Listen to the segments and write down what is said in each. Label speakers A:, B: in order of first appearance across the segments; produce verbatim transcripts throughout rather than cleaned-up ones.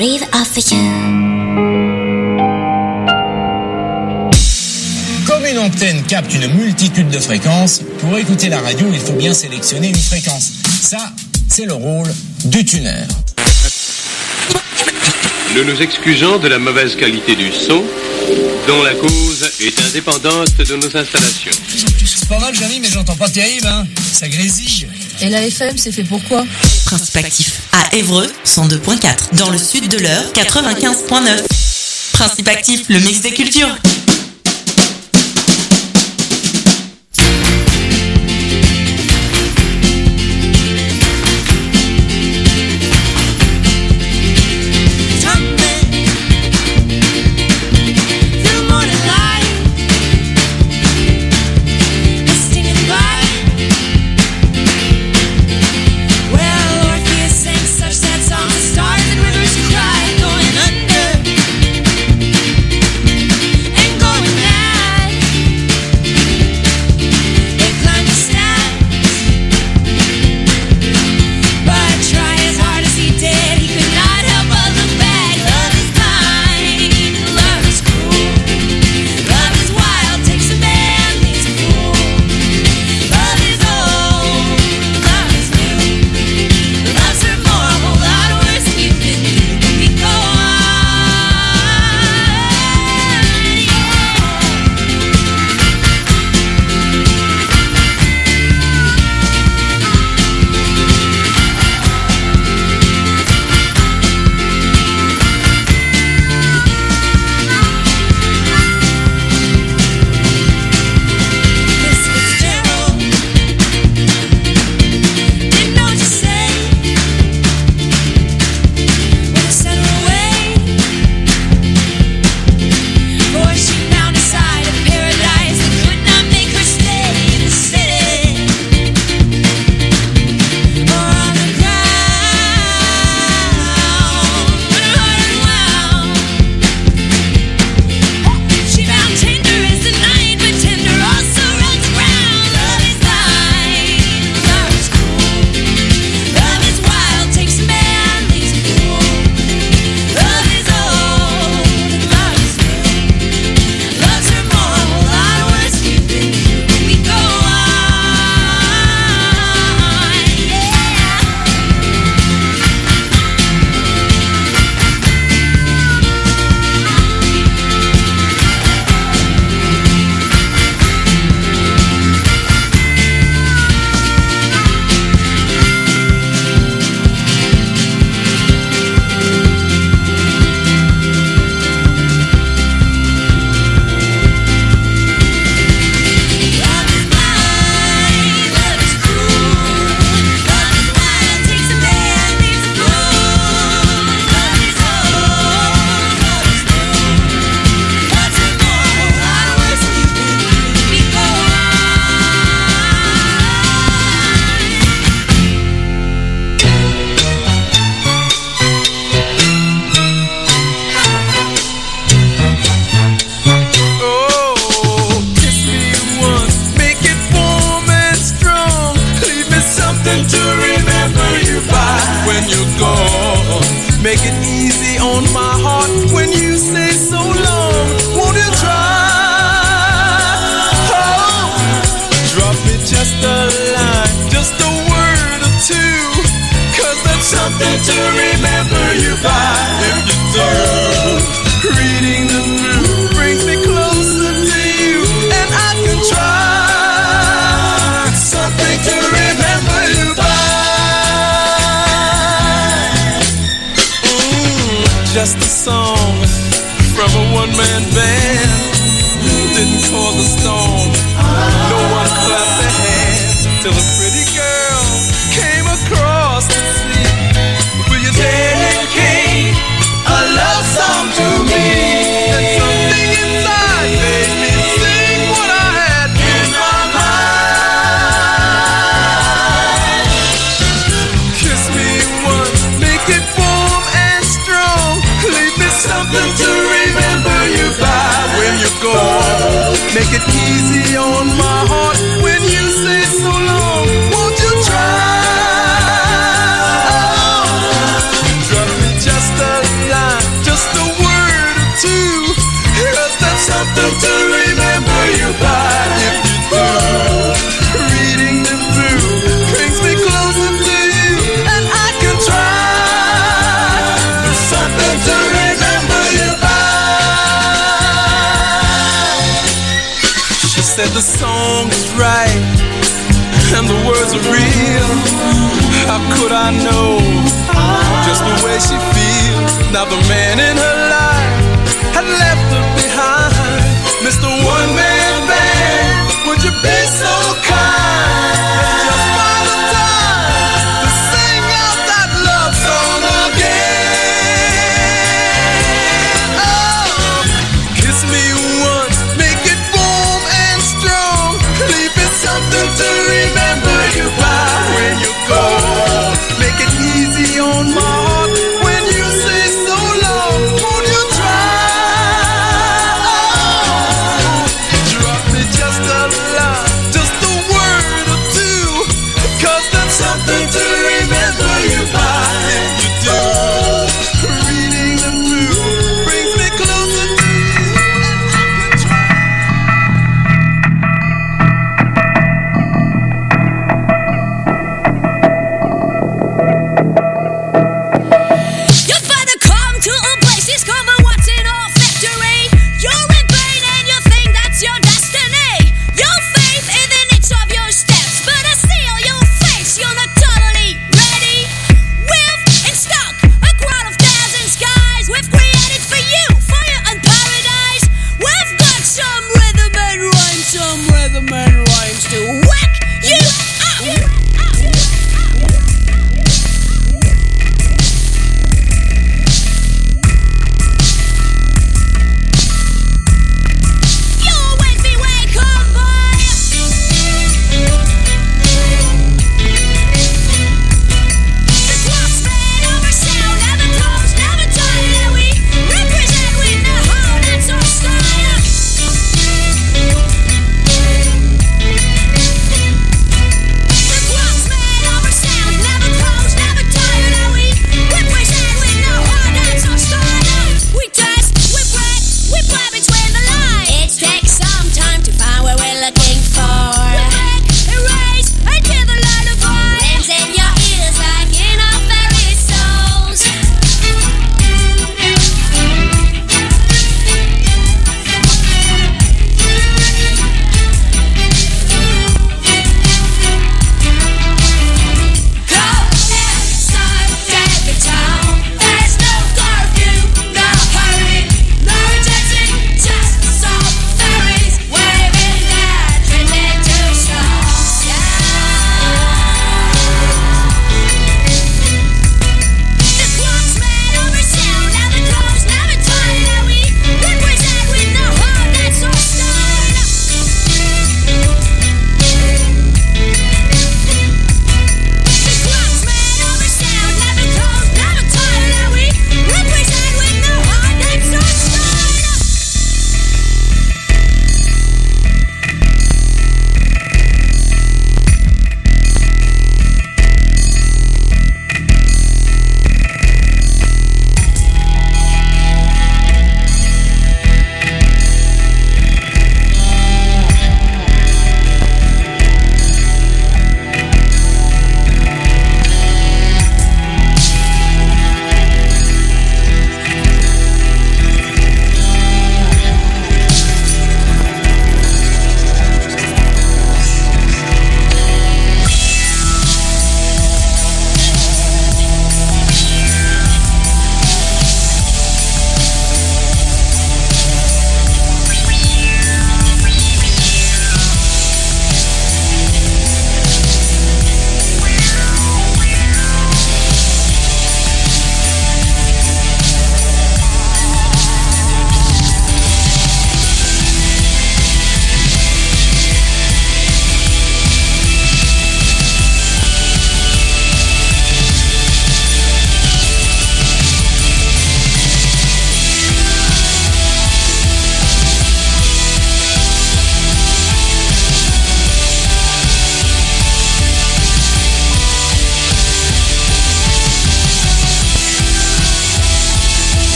A: Rave of You.
B: Comme une antenne capte une multitude de fréquences, pour écouter la radio, il faut bien sélectionner une fréquence. Ça, c'est le rôle du tuner.
C: Nous nous excusons de la mauvaise qualité du son, dont la cause est indépendante de nos installations.
B: C'est pas mal, Jamy, mais j'entends pas terrible, hein. Ça grésille.
D: Et la F M, c'est fait pourquoi?
E: Principe actif. À Évreux, cent deux virgule quatre. Dans le sud de l'Eure, quatre-vingt-quinze virgule neuf. Principe actif, le mix des cultures.
F: Make it easy on my heart when you say so long. Won't you try? Oh, drop me just a line. said the song is right and the words are real. How could I know just the way she feels? Now the man in her life had left her behind. Mister One Man Band, would you be so kind and just find the time to sing out that love song again? Oh, kiss me once, make it warm and strong. Leave it something to remember you by when you go. Make it easy on my heart when you say so long. Won't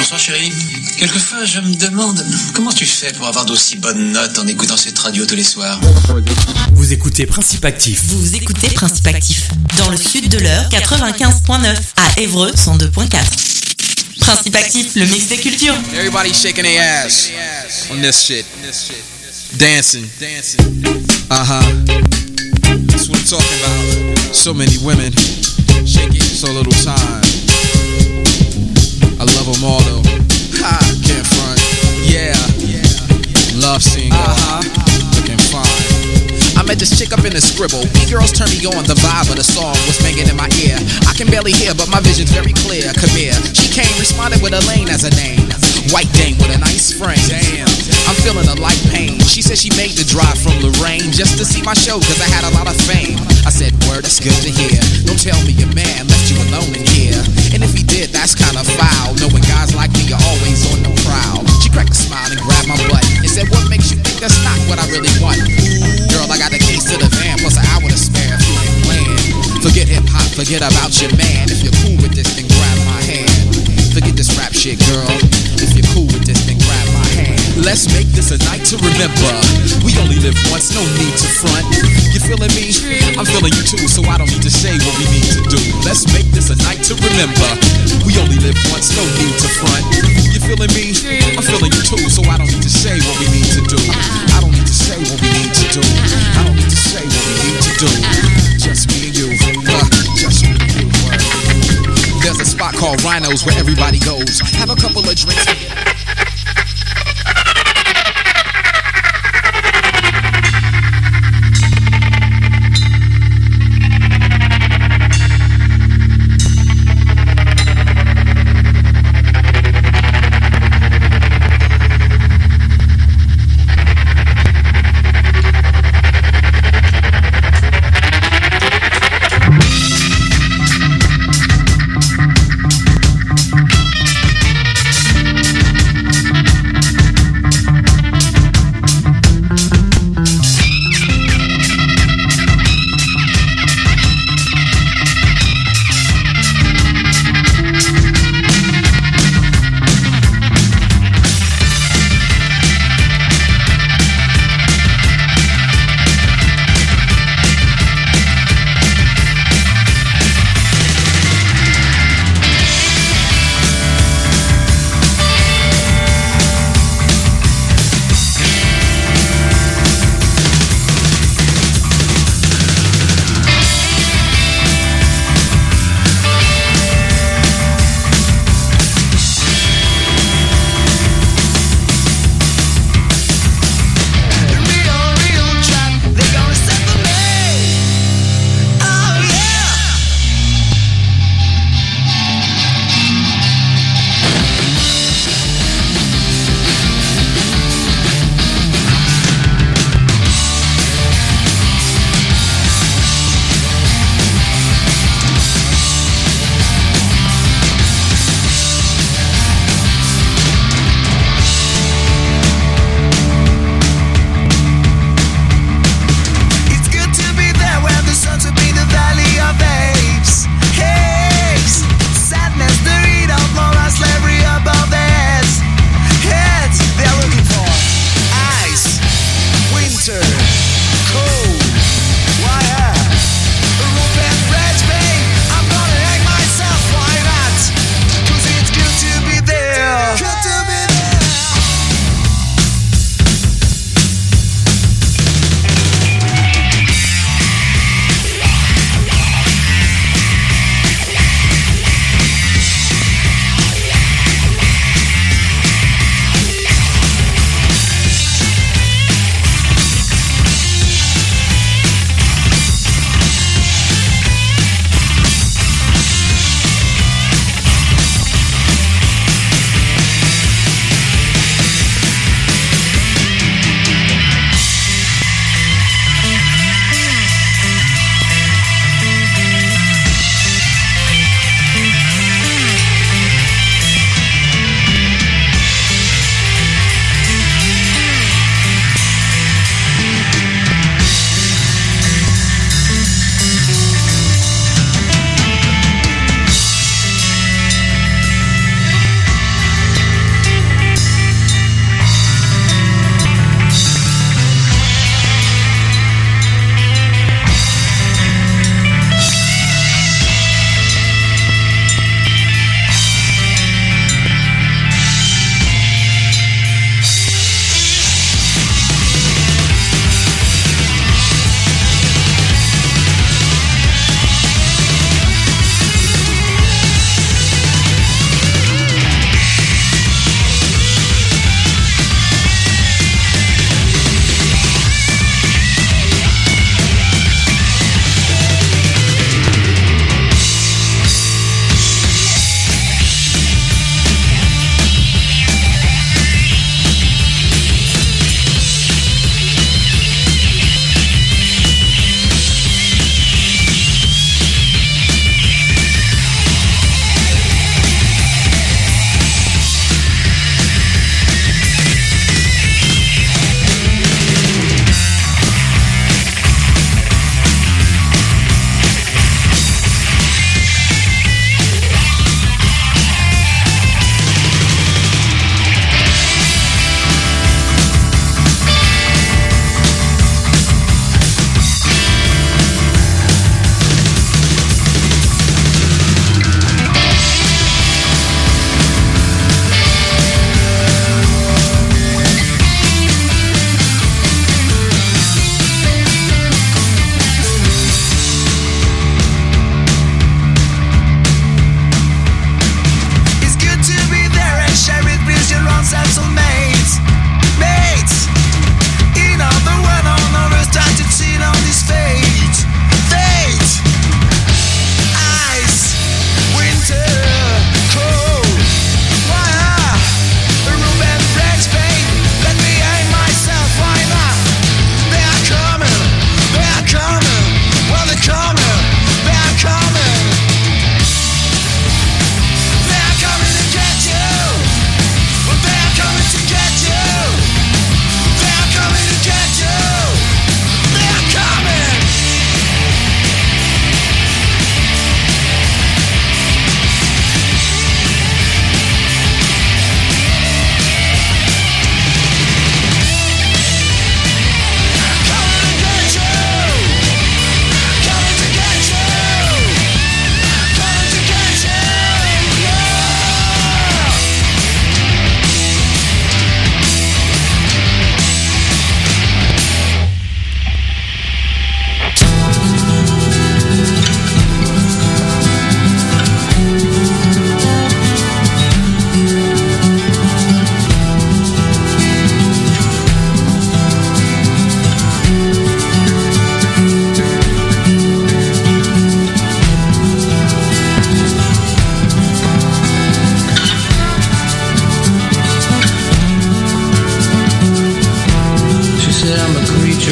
A: Bonsoir chérie. Quelquefois je me demande comment tu fais pour avoir d'aussi bonnes notes en écoutant cette radio tous les soirs.
G: Vous écoutez Principe Actif.
E: Vous écoutez Principe Actif. Dans le sud de l'heure, quatre-vingt-quinze virgule neuf. À Évreux, cent deux virgule quatre. Principe Actif, le mix des cultures.
F: Everybody shaking their ass on this shit. Dancing. Uh-huh. That's what I'm talking about. So many women. Shaking so little time. I love them all though. Ha, can't front. Yeah. Love seeing y'all. Uh-huh. Looking fine. I met this chick up in the scribble. Me girls turn me on, the vibe of the song was banging in my ear. I can barely hear, but my vision's very clear. Come here. She came, responded with Elaine as a name. White dame with a nice frame. Damn. I'm feeling a light pain. She said she made the drive from Lorraine just to see my show, cause I had a lot of fame. I said, word, that's good to hear. Don't tell me your man left you alone in here. And if he did, that's kinda foul. Knowing guys like me are always on the prowl. She cracked a smile and grabbed my butt and said, what makes you think that's not what I really want? Girl, I got the keys to the van, plus an hour to spare if you ain't playing. Forget hip-hop, forget about your man. If you're cool with this, then grab my hand. Forget this rap shit, girl. If you're cool with this, then grab my hand. Let's make this a night to remember. We only live once, no need to front. You feeling me? I'm feeling you too, so I don't need to say what we need to do. Let's make this a night to remember. We only live once, no need to front. You feeling me? I'm feeling you too, so I don't need to say what we need to do. I don't need to say what we need to do. I don't need to say what we need to do. Just me and you, uh, just me and you. Uh. There's a spot called Rhinos where everybody goes. Have a couple of drinks.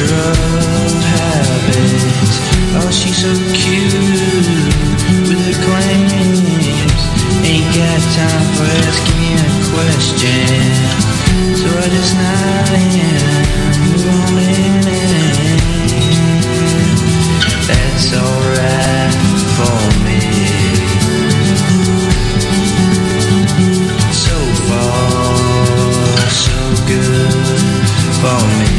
H: creature of habit. Oh, she's so cute with her claims. Ain't got time for asking a question, so I just nod and move on in. That's alright for me. So far, so good for me.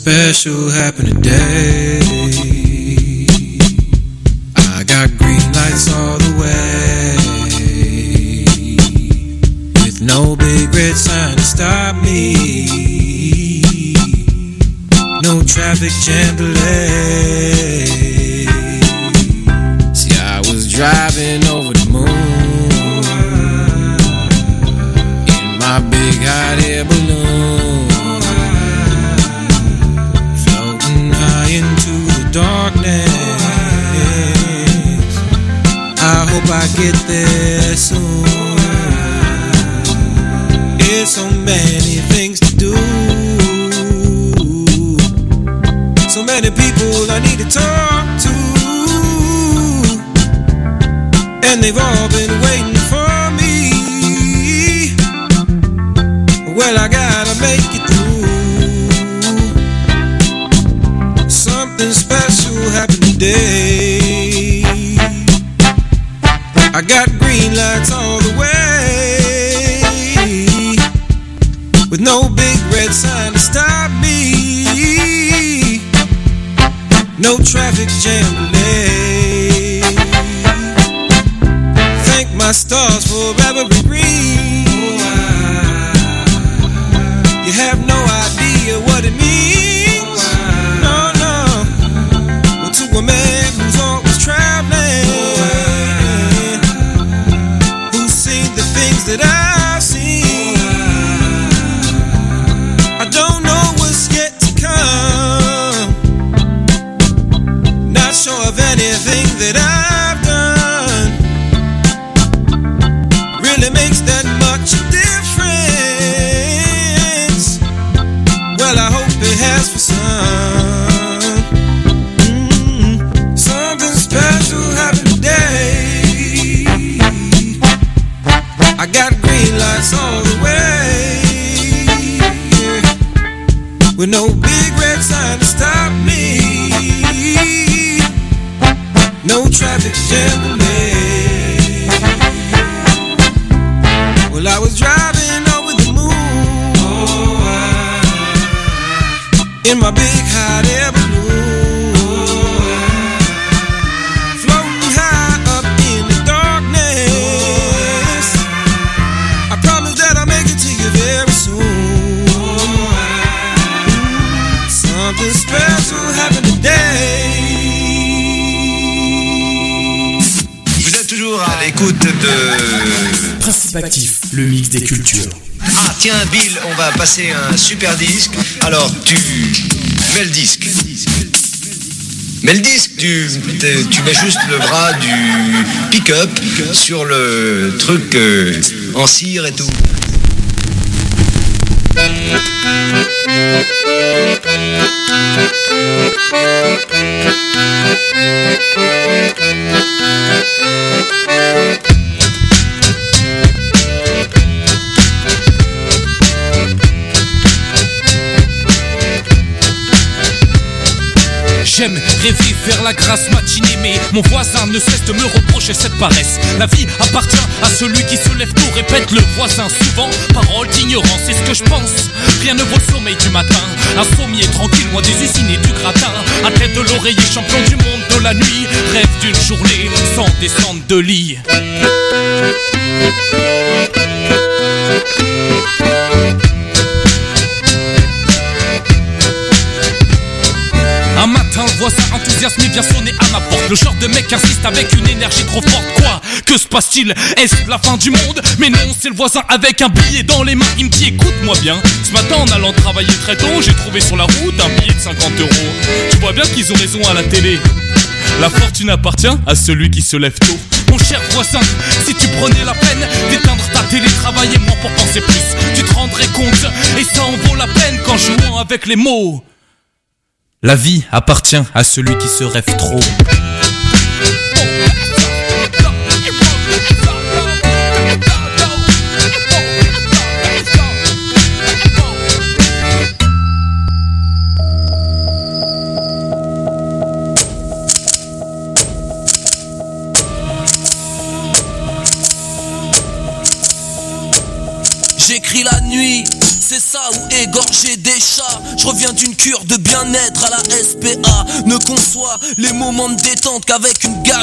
F: special happened today. I got green lights all the way, with no big red sign to stop me, no traffic jam delay. See, I was driving over the moon in my big hot air balloon, floating high into the darkness. I hope I get there soon. There's so many things to do, so many people I need to talk to, and they've all been waiting for me. Well, I gotta make it through. Something special happened today. I got green lights all the way, with no big red sign to stop me, no traffic jam delay. Thank my stars for every green. You have no idea what it means. No, no. Well, to a man who's always traveling, who's seen the things that I've seen, I don't know what's yet to come. Not sure of anything that I've done really makes that much difference. Well, I hope it has for some. Mm-hmm. Something special happened today. I got green lights all the way, with no big red sign to stop me, no traffic jam delay. Well, I was driving over the moon, oh, I, in my big hot air balloon, oh, floating high up in the darkness. I promise that I'll make it to you very soon. Oh, I, something special happened today.
A: Vous êtes toujours à l'écoute de
G: Principe Actif, le mix des cultures.
A: Ah tiens Bill, on va passer un super disque. Alors tu mets le disque. Mets le disque, tu, tu mets juste le bras du pick-up sur le truc euh, en cire et tout.
I: J'aime rêver, faire la grâce matinée, mais mon voisin ne cesse de me reprocher cette paresse. La vie appartient à celui qui se lève tôt, répète le voisin souvent. Parole d'ignorance, c'est ce que je pense. Rien ne vaut le sommeil du matin. Un sommier tranquille, loin des usines et du gratin. À tête de l'oreiller, champion du monde de la nuit. Rêve d'une journée sans descendre de lit. Un matin, le voisin enthousiasmé vient sonner à ma porte. Le genre de mec insiste avec une énergie trop forte. Quoi? Que se passe-t-il? Est-ce la fin du monde? Mais non, c'est le voisin avec un billet dans les mains. Il me dit écoute-moi bien. Ce matin, en allant travailler très tôt, j'ai trouvé sur la route un billet de cinquante euros. Tu vois bien qu'ils ont raison à la télé. La fortune appartient à celui qui se lève tôt. Mon cher voisin, si tu prenais la peine d'éteindre ta télé, travailler moins pour penser plus, tu te rendrais compte. Et ça en vaut la peine qu'en jouant avec les mots. La vie appartient à celui qui se rêve trop. J'écris la nuit
J: c'est ça, ou égorger des chats. Je reviens d'une cure de bien-être à la S P A. Ne conçois les moments de détente qu'avec une gage